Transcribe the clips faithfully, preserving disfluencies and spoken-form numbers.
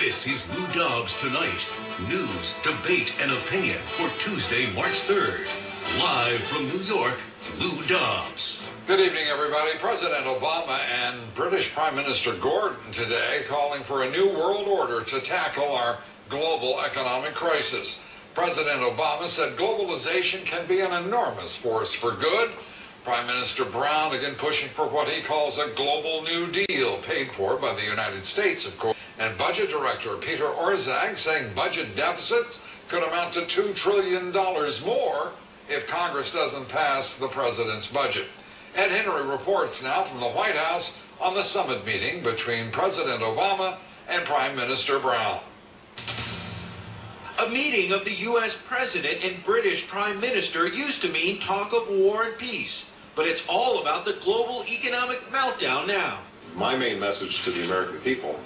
This is Lou Dobbs Tonight. News, debate, and opinion for Tuesday, March third. Live from New York, Lou Dobbs. Good evening, everybody. President Obama and British Prime Minister Gordon today calling for a new world order to tackle our global economic crisis. President Obama said globalization can be an enormous force for good. Prime Minister Brown again pushing for what he calls a global New Deal, paid for by the United States, of course. And Budget Director Peter Orszag saying budget deficits could amount to two trillion dollars more if Congress doesn't pass the president's budget. Ed Henry reports now from the White House on the summit meeting between President Obama and Prime Minister Brown. A meeting of the U S President and British Prime Minister used to mean talk of war and peace. But it's all about the global economic meltdown now. My main message to the American people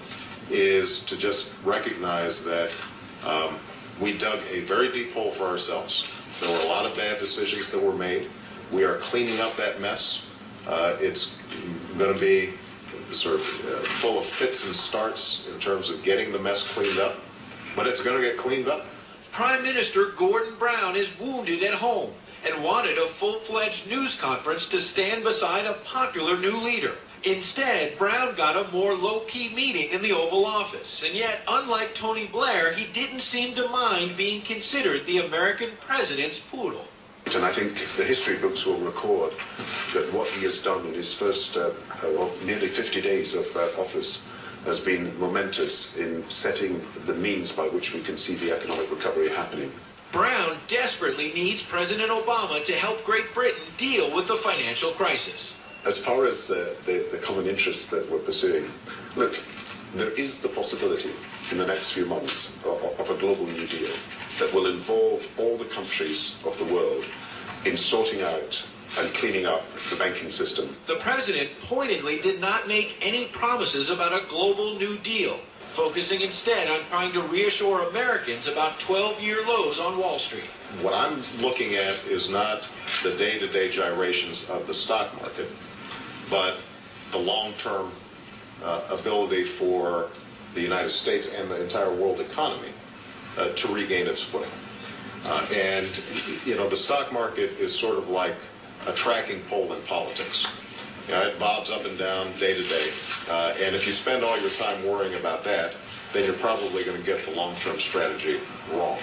is to just recognize that um, we dug a very deep hole for ourselves. There were a lot of bad decisions that were made. We are cleaning up that mess. Uh, it's going to be sort of uh, full of fits and starts in terms of getting the mess cleaned up, but it's going to get cleaned up. Prime Minister Gordon Brown is wounded at home and wanted a full-fledged news conference to stand beside a popular new leader. Instead, Brown got a more low-key meeting in the Oval Office. And yet, unlike Tony Blair, he didn't seem to mind being considered the American president's poodle. And I think the history books will record that what he has done in his first, uh, well, nearly fifty days of uh, office has been momentous in setting the means by which we can see the economic recovery happening. Brown desperately needs President Obama to help Great Britain deal with the financial crisis. As far as uh, the, the common interests that we're pursuing, look, there is the possibility in the next few months of, of a global New Deal that will involve all the countries of the world in sorting out and cleaning up the banking system. The president pointedly did not make any promises about a global New Deal, focusing instead on trying to reassure Americans about twelve-year lows on Wall Street. What I'm looking at is not the day-to-day gyrations of the stock market, but the long-term uh, ability for the United States and the entire world economy uh, to regain its footing. Uh, and, you know, the stock market is sort of like a tracking pole in politics. You know, it bobs up and down day to day. Uh, and if you spend all your time worrying about that, then you're probably going to get the long-term strategy wrong.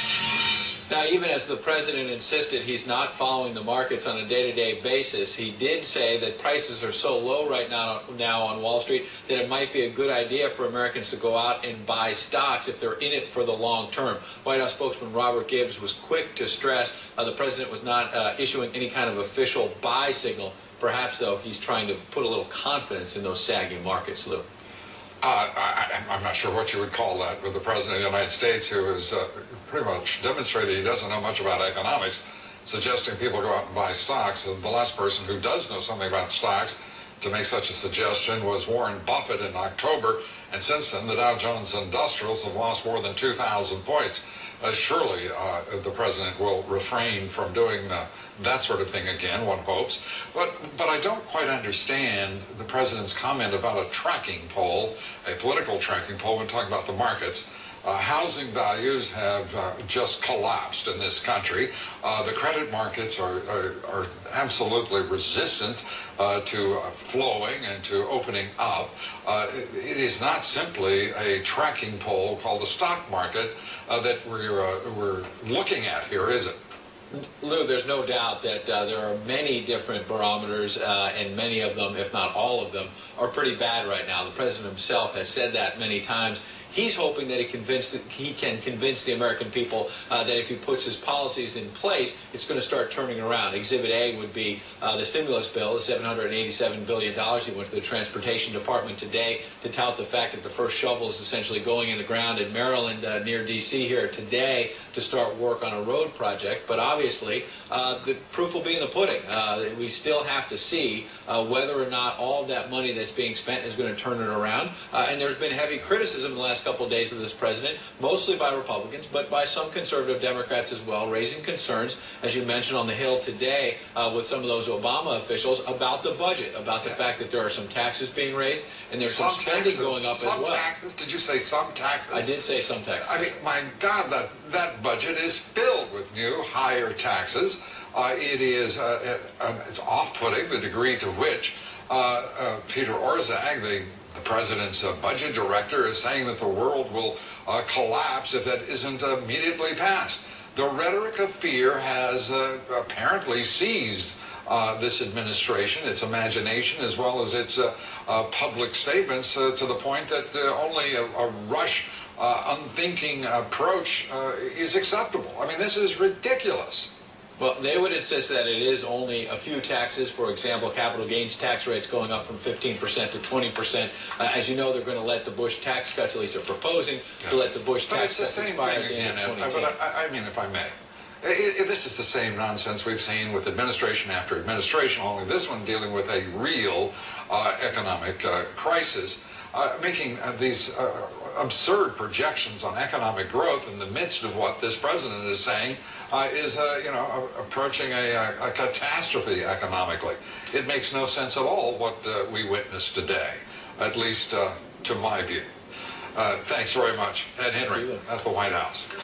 Now, even as the president insisted he's not following the markets on a day-to-day basis, he did say that prices are so low right now, now on Wall Street that it might be a good idea for Americans to go out and buy stocks if they're in it for the long term. White House spokesman Robert Gibbs was quick to stress uh, the president was not uh, issuing any kind of official buy signal. Perhaps, though, he's trying to put a little confidence in those sagging markets, Lou. Uh, I, I'm not sure what you would call that with the President of the United States, who has uh, pretty much demonstrated he doesn't know much about economics, suggesting people go out and buy stocks. The last person who does know something about stocks to make such a suggestion was Warren Buffett in October, and since then the Dow Jones Industrials have lost more than two thousand points. Uh, surely uh, the President will refrain from doing uh, that sort of thing again, one hopes. But, but I don't quite understand the President's comment about a tracking pole, a political tracking pole when talking about the markets. Uh, housing values have uh, just collapsed in this country. Uh, the credit markets are, are, are absolutely resistant uh, to uh, flowing and to opening up. Uh, it, it is not simply a tracking pole called the stock market uh, that we're, uh, we're looking at here, is it? Lou, there's no doubt that uh, there are many different barometers, uh, and many of them, if not all of them, are pretty bad right now. The president himself has said that many times. He's hoping that he, convinced, he can convince the American people uh, that if he puts his policies in place, it's going to start turning around. Exhibit A would be uh, the stimulus bill, the seven hundred eighty-seven billion dollars. He went to the Transportation Department today to tout the fact that the first shovel is essentially going in the ground in Maryland uh, near D C here today to start work on a road project. But obviously, uh, the proof will be in the pudding. Uh, we still have to see uh, whether or not all that money that's being spent is going to turn it around. Uh, and there's been heavy criticism the last last couple of days of this president, mostly by Republicans, but by some conservative Democrats as well, raising concerns, as you mentioned on the Hill today, uh, with some of those Obama officials about the budget, about the Yeah. fact that there are some taxes being raised and there's some, Some spending taxes, going up some as well. taxes. Did you say some taxes? I did say some taxes. I mean, my God, that, that budget is filled with new, higher taxes. Uh, it is uh, uh, it's off-putting the degree to which uh, uh, Peter Orszag, the, the president's uh, budget director, is saying that the world will uh, collapse if that isn't immediately passed. The rhetoric of fear has uh, apparently seized uh, this administration, its imagination, as well as its uh, uh, public statements, uh, to the point that uh, only a, a rush, uh, unthinking approach uh, is acceptable. I mean, this is ridiculous. Well, they would insist that it is only a few taxes. For example, capital gains tax rates going up from fifteen percent to twenty percent. Uh, as you know, they're going to let the Bush tax cuts, at least they're proposing, Yes. to let the Bush But tax it's the cuts same expire thing at the end again, of Ed. twenty ten. But I, I mean, if I may, it, it, this is the same nonsense we've seen with administration after administration, only this one dealing with a real uh, economic uh, crisis, uh, making uh, these uh, absurd projections on economic growth in the midst of what this president is saying uh, is, uh, you know, approaching a, a, a catastrophe economically. It makes no sense at all what uh, we witnessed today, at least uh, to my view. Uh, thanks very much, Ed Henry, at the White House.